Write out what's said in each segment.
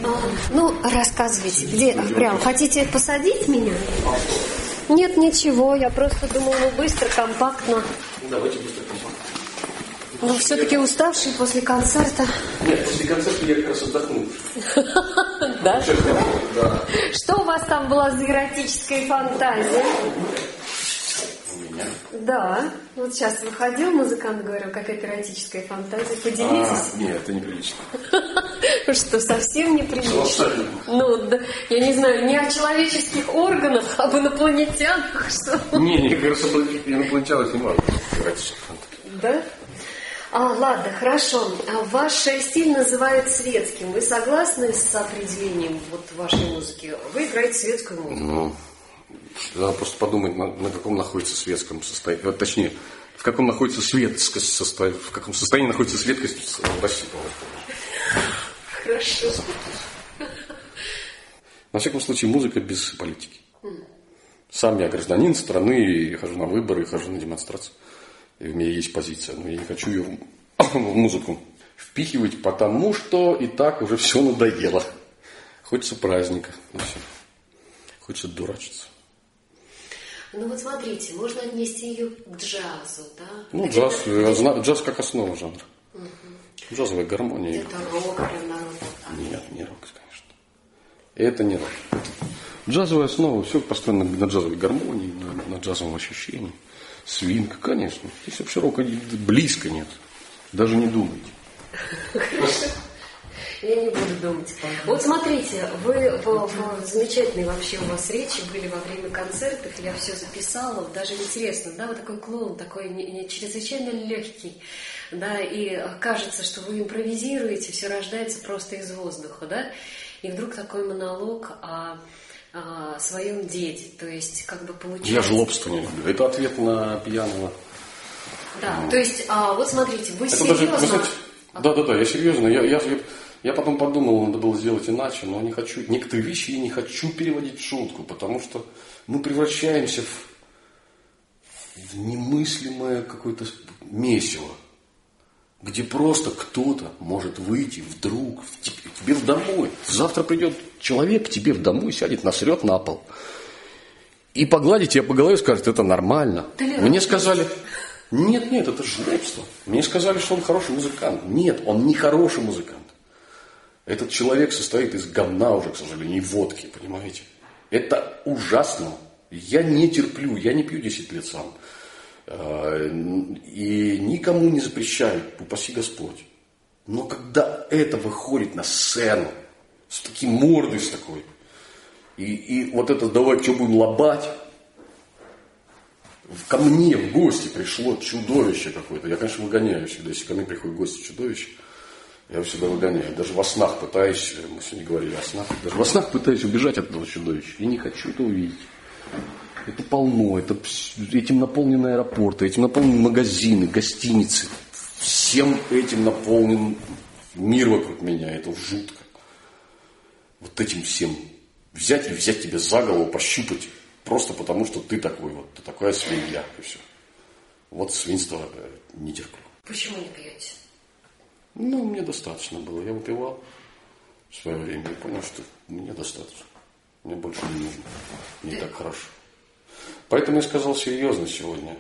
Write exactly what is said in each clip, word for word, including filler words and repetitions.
А, ну, рассказывайте, где прям хотите посадить меня? Нет, ничего, я просто думала, ну быстро, компактно. Давайте быстро, компактно. Но все-таки уставший после концерта. Нет, после концерта я как раз отдохнул. Да? Да. Что у вас там была за эротическая фантазия? У меня? Да. Вот сейчас выходил музыкант, говорил, какая-то эротическая фантазия. Поделитесь. А, нет, это неприлично. Что, совсем неприлично? Ну, да, я не знаю, не о человеческих органах, а об инопланетянах, что? Не, не, как раз инопланетянах не важно. Эротическая фантазия. Да? А, ладно, хорошо. А ваш стиль называют светским. Вы согласны с определением вот вашей музыки? Вы играете светскую музыку. Ну, надо просто подумать, на, на каком находится светском состоянии. Вот, точнее, в каком находится светскость состоянии, в каком состоянии находится светскость в России. Хорошо. На всяком случае, музыка без политики. Сам я гражданин страны, и хожу на выборы, и хожу на демонстрации. И у меня есть позиция, но я не хочу ее в, в музыку впихивать, потому что и так уже все надоело. Хочется праздника, и все. Хочется дурачиться. Ну вот смотрите, можно отнести ее к джазу, да? Ну, это джаз, это... джаз как основа жанра. Угу. Джазовая гармония. Это рок прям народный. Нет, не рок, конечно. Это не рок. Джазовая основа, все построено на джазовой гармонии, на, на джазовом ощущении. Свинг, конечно. Здесь вообще рока близко нет. Даже не думайте. Я не буду думать. Вот смотрите, вы в, в замечательной вообще у вас речи были во время концертов, я все записала, даже интересно, да, вы такой клоун, такой не, не, чрезвычайно легкий, да, и кажется, что вы импровизируете, все рождается просто из воздуха, да, и вдруг такой монолог о, о своем деде, то есть как бы получается... Я жлобство не люблю, это ответ на пьяного. Да, ну, то есть, а, вот смотрите, вы это серьезно... Даже, вы знаете, да, да, да, я серьезно, я, я, я потом подумал, надо было сделать иначе, но не хочу, некоторые вещи я не хочу переводить в шутку, потому что мы превращаемся в, в немыслимое какое-то месиво, где просто кто-то может выйти вдруг в тебе, тебе в домой. Завтра придет человек к тебе в домой, сядет, насрет на пол и погладит тебя по голове и скажет, это нормально. Да, мне сказали... Нет, нет, это жлобство. Мне сказали, что он хороший музыкант. Нет, он не хороший музыкант. Этот человек состоит из говна уже, к сожалению, и водки, понимаете? Это ужасно. Я не терплю, я не пью десять лет сам. И никому не запрещаю, упаси Господь. Но когда это выходит на сцену, с таким мордой, с такой, и, и вот это давай, что будем лобать, ко мне в гости пришло чудовище какое-то. Я, конечно, выгоняю всегда. Если ко мне приходит в гости чудовище, я его всегда выгоняю. Даже во снах пытаюсь, мы сегодня говорили о снах, даже во снах пытаюсь убежать от этого чудовища. Я не хочу это увидеть. Это полно, это, этим наполнены аэропорты, этим наполнены магазины, гостиницы. Всем этим наполнен мир вокруг меня. Это жутко. Вот этим всем взять и взять тебя за голову, пощупать. Просто потому, что ты такой вот, ты такая свинья, и все. Вот свинство не терплю. Почему не пьете? Ну, мне достаточно было. Я выпивал в свое время и понял, что мне достаточно. Мне больше не нужно. Не так хорошо. Поэтому я сказал серьезно сегодня.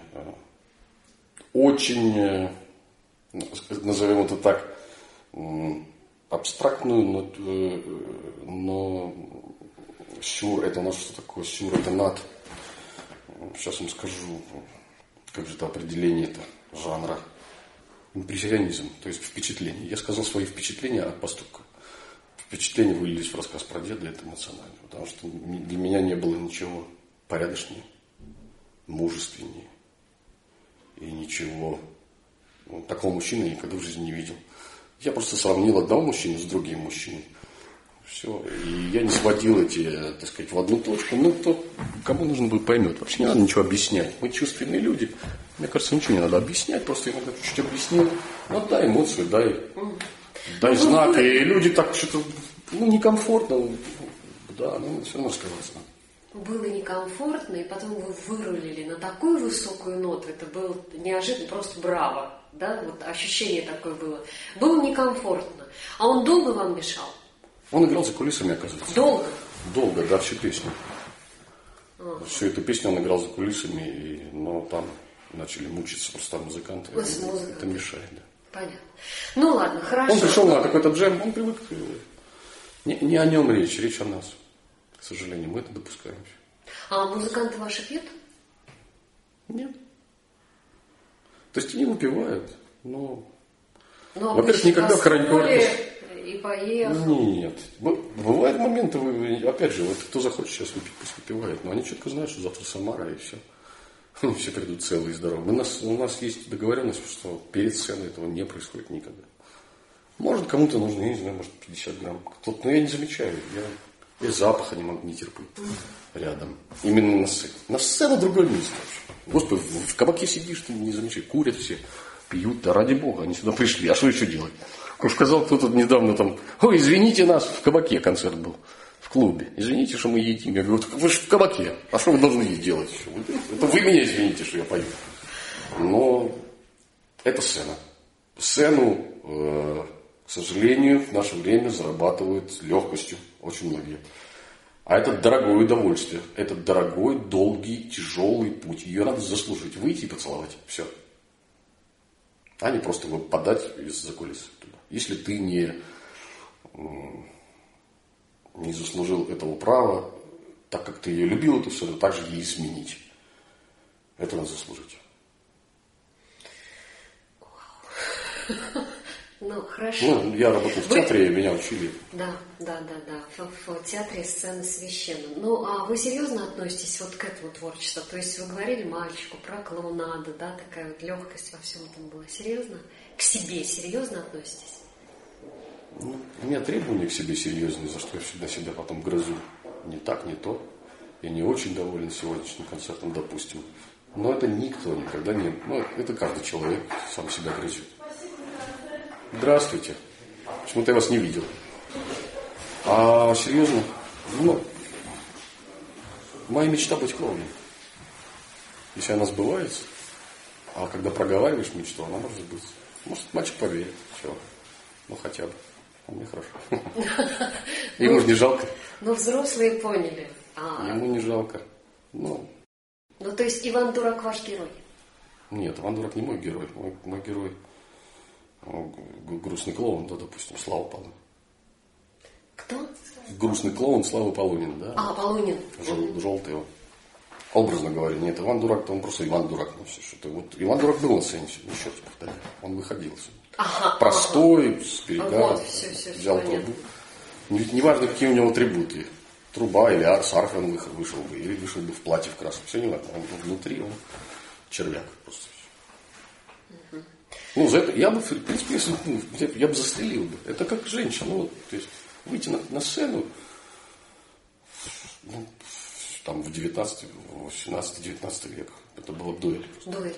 Очень, назовем это так, абстрактную, но, но сюр, это у нас что такое? Сюр, это над. Сейчас вам скажу, как же это определение-то жанра. Импрессионизм, то есть впечатление. Я сказал свои впечатления от поступка. Впечатления вылились в рассказ про деда, это эмоционально. Потому что для меня не было ничего порядочнее, мужественнее. И ничего. Ну, такого мужчины я никогда в жизни не видел. Я просто сравнил одного мужчину с другим мужчиной. Все. И я не сводил эти, так сказать, в одну точку. Ну, кто, кому нужно будет, поймет. Вообще не надо ничего объяснять. Мы чувственные люди. Мне кажется, ничего не надо объяснять. Просто иногда чуть-чуть объяснил. Ну, дай эмоцию, дай, дай знак. И люди так что-то, ну, некомфортно. Да, ну, все равно рассказаться. Было некомфортно, и потом вы вырулили на такую высокую ноту. Это было неожиданно, просто браво. Да? Вот ощущение такое было. Было некомфортно. А он долго вам мешал? Он играл за кулисами, оказывается. Долго? Долго, да, всю песню. А. Всю эту песню он играл за кулисами, и, но там начали мучиться просто музыканты. Ой, с музыкой. Это мешает, да. Понятно. Ну ладно, хорошо. Он пришел на какой-то джем, он привык. Не, не о нем речь, речь о нас. К сожалению, мы это допускаем. А музыканты ваши пьют? Нет. То есть они выпивают, но... но во-первых, никогда в храме... И поехал. Нет. Бывают моменты, опять же, вот кто захочет сейчас выпить, пусть выпивает. Но они четко знают, что завтра Самара, и все. Все придут целые и здоровые. У нас, у нас есть договоренность, что перед сценой этого не происходит никогда. Может, кому-то нужно, я не знаю, может, пятьдесят грамм. Кто-то, но я не замечаю. Я, я запаха не могу, не терплю рядом. Именно на сцене. На сцене другое место вообще. Господи, в кабаке сидишь, ты не замечаешь. Курят все, пьют. Да ради бога, они сюда пришли. А что еще делать? Как сказал кто-то недавно там, ой, извините нас, в кабаке концерт был. В клубе. Извините, что мы едим. Я говорю, вы же в кабаке. А что вы должны делать? Это вы меня извините, что я пою. Но это сцена. Сцену, э, к сожалению, в наше время зарабатывают легкостью очень многие. А это дорогое удовольствие. Это дорогой, долгий, тяжелый путь. Ее надо заслужить. Выйти и поцеловать. Все. А не просто подать из-за кулис туда. Если ты не... не заслужил этого права, так как ты ее любил, то все равно так же ей изменить. Это надо заслужить. Ну, хорошо. Ну, я работал в театре, и меня учили. Да, да, да, да. В, в театре сцена священна. Ну, а вы серьезно относитесь вот к этому творчеству? То есть вы говорили мальчику про клоунаду, да, такая вот легкость во всем этом была. Серьезно? К себе серьезно относитесь? Ну, у меня требования к себе серьезные, за что я всегда себя потом грызу. Не так, не то. Я не очень доволен сегодняшним концертом, допустим. Но это никто никогда не... Ну, это каждый человек сам себя грызет. Здравствуйте. Почему-то я вас не видел. А серьезно? Ну, моя мечта быть клоуном. Если она сбывается, а когда проговариваешь мечту, она может быть. Может, мальчик поверит. Чего? Ну, хотя бы. А мне хорошо. Ему же не жалко. Ну, взрослые поняли. Ему не жалко. Ну, ну, то есть Иван Дурак ваш герой? Нет, Иван Дурак не мой герой. Мой, мой герой грустный клоун, да, допустим, Слава Полунин. Кто? Грустный клоун Слава Полунин, да. А, Полунин. Жел, желтый его. Образно говоря. Нет, Иван Дурак, он просто Иван Дурак. Ну, все, что-то. Вот Иван Дурак был на сцене сегодня, еще раз повторяю. Он выходил сегодня. Ага, простой, ага. С берега, вот, все, все, взял все, трубу. Неважно, не какие у него атрибуты. Труба или с арфой он вышел бы, или вышел бы в платье в красном. Все не важно. Он внутри, он червяк просто. Угу. Ну, за это я бы, в принципе, если, ну, я бы застрелил бы. Это как женщина. Ну, то есть выйти на, на сцену, ну, там в девятнадцатом, восемнадцатом-девятнадцатом веках. Это была дуэль. Дуэль.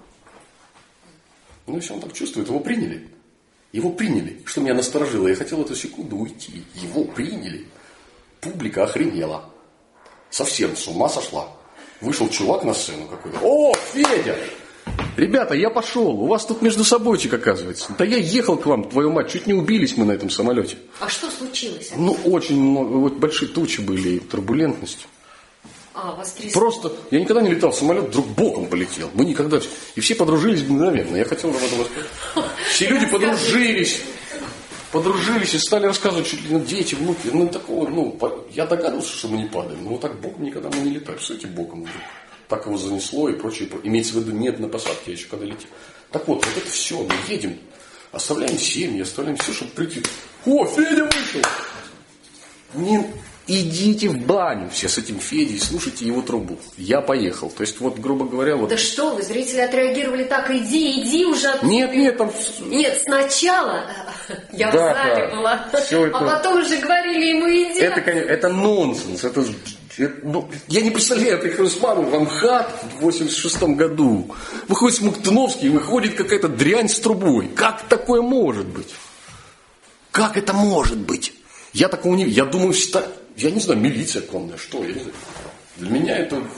Ну, если он так чувствует, его приняли. Его приняли. Что меня насторожило? Я хотел эту секунду уйти. Его приняли. Публика охренела. Совсем с ума сошла. Вышел чувак на сцену какой-то. О, Федя! Ребята, я пошел. У вас тут между собойчик, оказывается. Да я ехал к вам, твою мать. Чуть не убились мы на этом самолете. А что случилось? Ну, очень много. Вот большие тучи были и турбулентность. А, вас просто, я никогда не летал в самолет, вдруг боком полетел. Мы никогда... И все подружились мгновенно. Я хотел об этом рассказать. Все люди подружились. Подружились и стали рассказывать чуть ли не дети, внуки. Ну, такого, ну, я догадывался, что мы не падаем. Но вот так боком никогда мы не летаем. Представляете, боком вдруг. Так его занесло и прочее. Имеется в виду, нет на посадке, я еще когда летел. Так вот, вот это все, мы едем. Оставляем семьи, оставляем все, чтобы прийти. О, Федя вышел! Не... Идите в баню все с этим Федей, слушайте его трубу. Я поехал. То есть, вот, грубо говоря... Вот... Да что вы, зрители отреагировали так, иди, иди уже. От... Нет, нет, там... Нет, сначала я да, в зале да. была, Все это... а потом уже говорили ему иди. Это, конечно, это нонсенс. Это, это, ну, я не представляю, я прихожу с мамой в Амхат в восемьдесят шестом году. Выходит Смоктуновский, выходит какая-то дрянь с трубой. Как такое может быть? Как это может быть? Я такого не... Я думаю, что... Я не знаю, милиция конная, что, я не знаю. Для меня это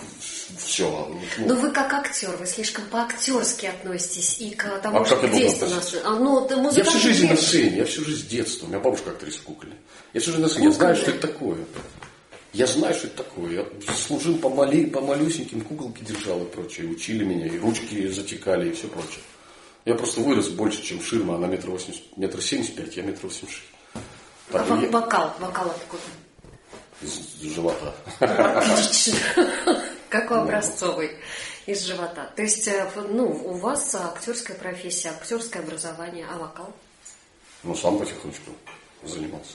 все. Ну, вы как актер, вы слишком по-актерски относитесь и к тому, А что как к я действию должен нашему. А, ну, ты Я всю жизнь на музыкант. сцене, я всю жизнь с детства. У меня бабушка актриса кукольная. Я всю жизнь на сцене, я знаю, что это такое. Я знаю, что это такое. Я служил по, мали, по малюсеньким, куколки держал и прочее. Учили меня, и ручки затекали, и все прочее. Я просто вырос больше, чем Ширма. Она метр восемьдесят, метр семьдесят пять, я метр восемьдесят шесть. А я... вокал, вокал откуда? Из живота. Отлично. Как у Образцовой. Из живота. То есть, ну, у вас актерская профессия, актерское образование, а вокал? Ну, сам потихонечку занимался.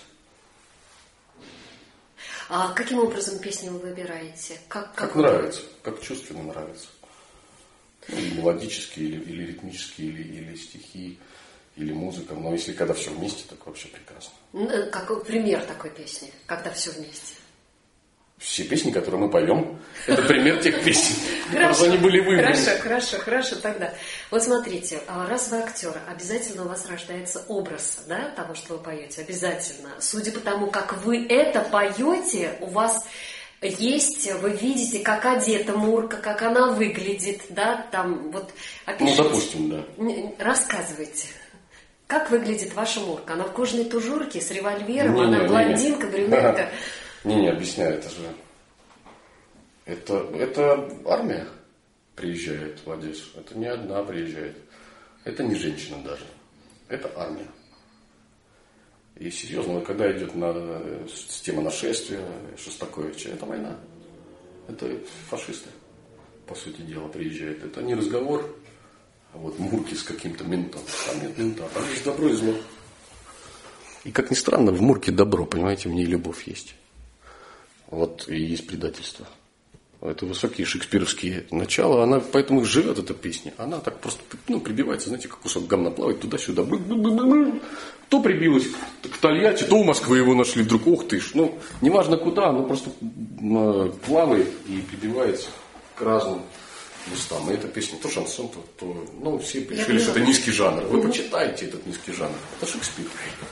А каким образом песни вы выбираете? Как, как, как нравится, как чувственно нравится. Ну, или мелодические, или, или ритмические, или, или стихи, или музыка. Но если когда все вместе, так вообще прекрасно. Какой пример такой песни, когда все вместе? Все песни, которые мы поем, это пример тех песен, которые они были выбраны. Хорошо, хорошо, хорошо, тогда. Вот смотрите, раз вы актер, обязательно у вас рождается образ, да, того, что вы поете, обязательно. Судя по тому, как вы это поете, у вас есть, вы видите, как одета Мурка, как она выглядит, да, там вот. Опишите, ну, допустим, да. Рассказывайте. Как выглядит ваша Мурка? Она в кожаной тужурке с револьвером, не, она не, блондинка, не, брюнетка. Не, не, объясняю, это же... Это, это армия приезжает в Одессу. Это не одна приезжает. Это не женщина даже. Это армия. И серьезно, когда идет на тема нашествия Шостаковича, это война. Это фашисты, по сути дела, приезжают. Это не разговор, а вот Мурки с каким-то ментом. Там нет мента, там есть добро и зло. И как ни странно, в Мурке добро, понимаете, в ней любовь есть. Вот и есть предательство. Это высокие шекспировские начала. Она поэтому живет, эта песня. Она так просто, ну, прибивается, знаете, как кусок говна плавает туда-сюда. То прибилась к Тольятти, то у Москвы его нашли вдруг. Ух ты ж. Ну, неважно куда, оно просто плавает и прибивается к разным местам. И эта песня то шансон, то... то ну, все решили, что это низкий жанр. Вы почитайте этот низкий жанр. Это Шекспир.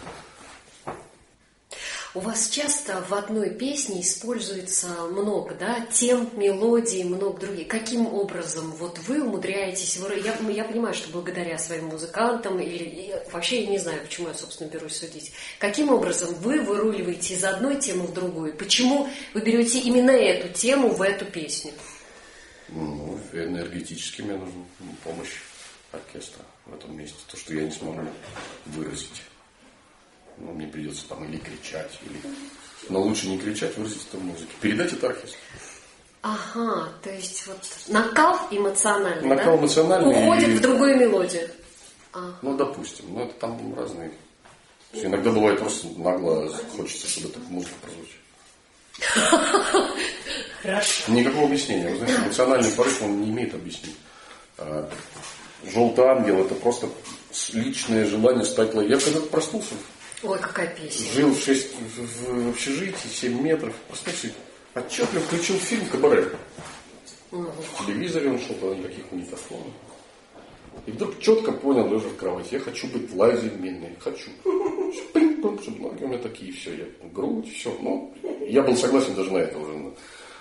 У вас часто в одной песне используется много, да, тем, мелодий, много других. Каким образом вот вы умудряетесь... Я, я понимаю, что благодаря своим музыкантам, или вообще я не знаю, почему я, собственно, берусь судить. Каким образом вы выруливаете из одной темы в другую? Почему вы берете именно эту тему в эту песню? Ну, энергетически мне нужна помощь оркестра в этом месте. То, что я не смогу выразить. Ну, мне придется там или кричать, или... Но лучше не кричать, выразить это в музыке. Передать это оркестру. Ага, то есть вот накал эмоциональный, накал да? эмоциональный уходит и... в другую мелодию. Ага. Ну, допустим. Но это там разные. Иногда бывает просто нагло хочется, чтобы эта музыка прозвучала. Хорошо. Никакого объяснения. Вы знаете, эмоциональный порыв, он не имеет объяснения. «Желтый ангел» — это просто личное желание стать лайком. Я когда-то проснулся. Ой, какая песня. Жил в, шесть, в, в общежитии, семь метров. Проснулся, отчетливо включил фильм «Кабаре». Угу. В телевизоре он шел, тогда никаких магнитофонов. И вдруг четко понял, лежа в кровати, я хочу быть Лайзой Хочу. Чтобы ноги у меня такие, все, я грудь, все. Ну, я был согласен даже на это уже.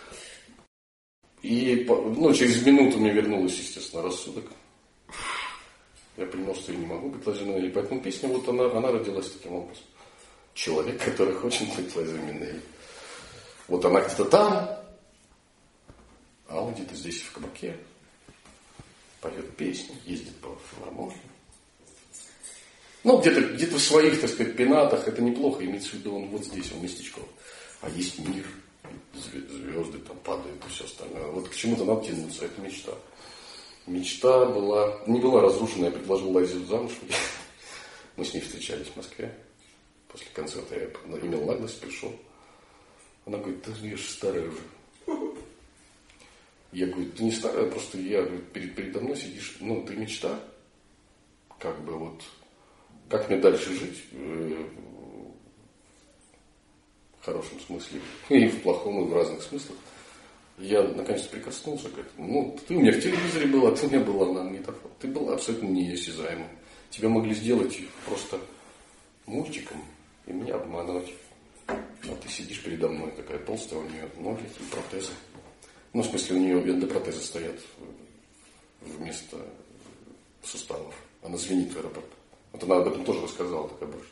И ну, через минуту мне вернулось, естественно, рассудок. Я понял, что я не могу быть Лайзой Минелли. Поэтому песня, вот она, она родилась таким образом. Человек, который хочет быть Лайзой Минелли. Вот она где-то там, а он где-то здесь в кабаке. Поет песни, ездит по филармонии. Ну, где-то, где-то в своих, так сказать, пенатах. Это неплохо, имеется в виду, он вот здесь, он местечков. А есть мир, звезды там падают и все остальное. Вот к чему-то надо тянуться, это мечта. Мечта была, не была разрушена, я предложил Лайзе замуж. Мы с ней встречались в Москве. После концерта я имел наглость, пришел. Она говорит, да я же старая уже. Я говорю, ты не старая, просто я говорю, перед, передо мной сидишь, ну, ты мечта. Как бы вот, как мне дальше жить? В хорошем смысле. И в плохом, и в разных смыслах. Я наконец-то прикоснулся к этому. Ну, ты у меня в телевизоре была, ты у меня была на магнитофоне. Ты была абсолютно неосязаемой. Тебя могли сделать просто мультиком и меня обманывать. А ты сидишь передо мной, такая толстая, у нее ноги и протезы. Ну, в смысле, у нее эндопротезы стоят вместо суставов. Она звенит в аэропорту. Вот она об этом тоже рассказала, такая больше.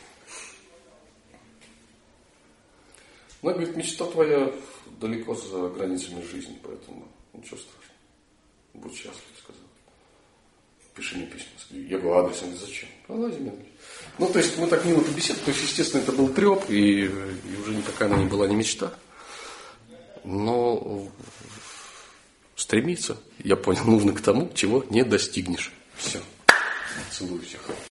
Она говорит, мечта твоя далеко за границами жизни, поэтому ничего страшного. Будь счастлив, сказал. Пиши мне письма. Я говорю, адрес, он говорит, зачем? Она Зименович. Ну, то есть, мы так мило побеседовали, то есть, естественно, это был треп, и, и уже никакая она не была не мечта. Но стремиться, я понял, нужно к тому, чего не достигнешь. Все. Целую всех.